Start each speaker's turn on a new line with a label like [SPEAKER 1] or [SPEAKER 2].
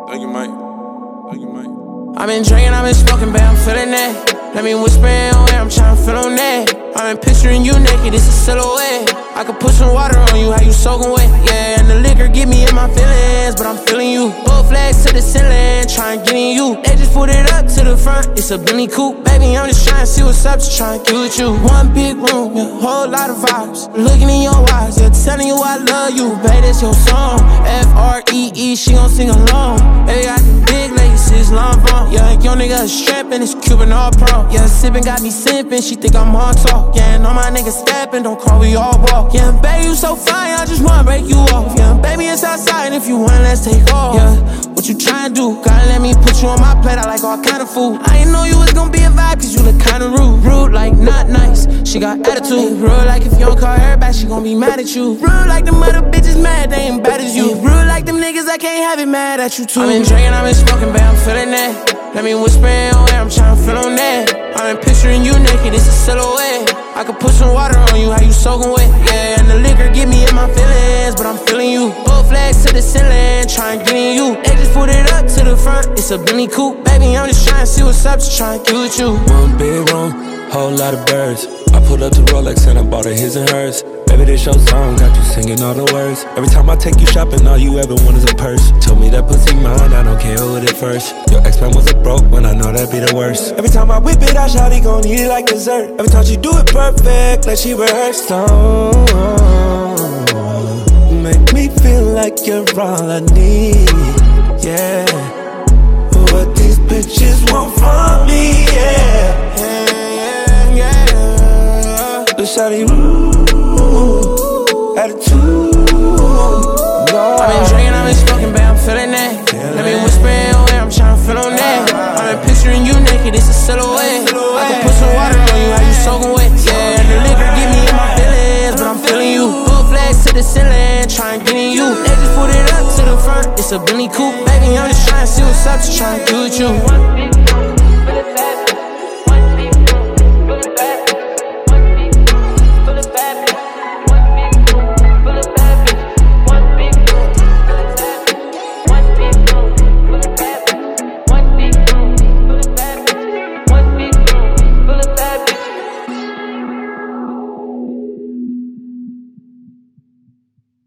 [SPEAKER 1] Thank you, Mike.
[SPEAKER 2] I've been drinking, I've been smoking, babe, I'm feeling that. Let me whisper in your ear, I'm tryna feel on that. I've been picturing you naked, it's a silhouette. I could put some water on you, how you soaking wet, yeah. And the liquor get me in my feelings, but I'm feeling you. Both flags to the ceiling, tryna get in you. They just put it up to the front, it's a Bentley coupe. Baby, I'm just tryna see what's up, just tryna get with you. One big room, yeah, whole lot of vibes. Looking in your eyes, yeah, telling you I love you. Baby, that's your song, F-R-E-E, she gon' sing along. Baby, I got big laces, long phone. Yeah, your nigga a strappin', it's Cuban all pro. Yeah, sippin' got me sippin', she think I'm hard talk. Yeah, and all my niggas steppin', don't crawl, we all walk. Yeah, baby, you so fine, I just wanna break you off. Yeah, baby, it's outside, if you wanna, let's take off. Yeah, what you tryna do? Gotta let me put you on my plate, I like all kind of food. I ain't know you was gonna be a vibe, cause you look kinda rude. Rude like not nice, she got attitude. Rude like if you don't call her back, she gon' be mad at you. Rude like them other bitches mad, they ain't bad as you. Rude like them niggas, I can't have it mad at you too. I've been drinking, I've been smoking, babe, I'm feeling that. Let me whisper in your ear, I'm tryna feel on that. I've been picturing you naked, it's a silhouette. I could put some water on you, how you soaking wet, yeah. And the liquor get me in my feelings, but I'm feeling you. Both flags to the ceiling, tryna get in you. They just put it up to the front, it's a Bentley coupe. Baby, I'm just tryna see what's up, just tryna get with you.
[SPEAKER 3] One big room, whole lot of birds. I pulled up to Rolex and I bought her his and hers. Baby, this your song, got you singing all the words. Every time I take you shopping, all you ever want is a purse. Told me that pussy mine, I don't care who it first. Your ex-man was a broke, when I know that'd be the worst. Every time I whip it out, shawty gon' eat it like dessert. Every time she do it perfect, like she rehearsed. Oh, make me feel like you're all I need, yeah. What these bitches want from me, yeah. The shawty, attitude.
[SPEAKER 2] I've been drinking, I've been smoking, babe, I'm feeling that. Let me whisper in your ear, I'm tryna feel on that. I've been picturing you naked, it's a silhouette. I can put some water on you, how you soaking wet, yeah. And the liquor get me in my feelings, but I'm feeling you. Both flags to the ceiling, tryna get in you. They just put it up to the front, it's a Bentley coupe. Baby, I'm just tryna see what's up, just tryna do with you.